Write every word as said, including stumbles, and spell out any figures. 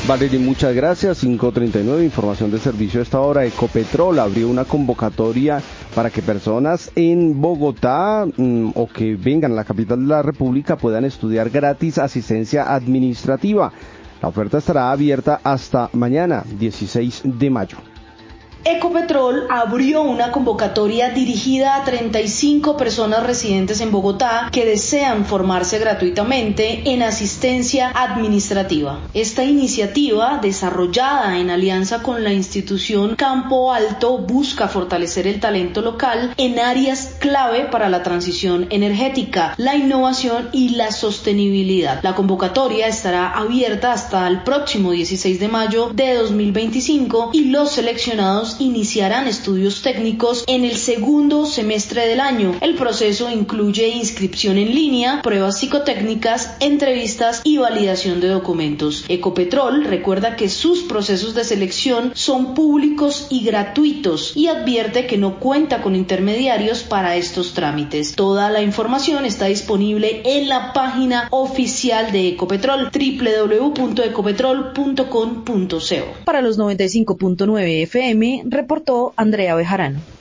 Valeria, muchas gracias. cinco treinta y nueve, información de servicio a esta hora. Ecopetrol abrió una convocatoria para que personas en Bogotá mmm, o que vengan a la capital de la República puedan estudiar gratis asistencia administrativa. La oferta estará abierta hasta mañana, dieciséis de mayo. Ecopetrol abrió una convocatoria dirigida a treinta y cinco personas residentes en Bogotá que desean formarse gratuitamente en asistencia administrativa. Esta iniciativa, desarrollada en alianza con la institución Campo Alto, busca fortalecer el talento local en áreas clave para la transición energética, la innovación y la sostenibilidad. La convocatoria estará abierta hasta el próximo dieciséis de mayo de dos mil veinticinco y los seleccionados iniciarán estudios técnicos en el segundo semestre del año. El proceso incluye inscripción en línea, pruebas psicotécnicas, entrevistas y validación de documentos. Ecopetrol recuerda que sus procesos de selección son públicos y gratuitos y advierte que no cuenta con intermediarios para estos trámites. Toda la información está disponible en la página oficial de Ecopetrol, doble u doble u doble u punto ecopetrol punto com punto co. Para los noventa y cinco punto nueve F M, reportó Andrea Bejarano.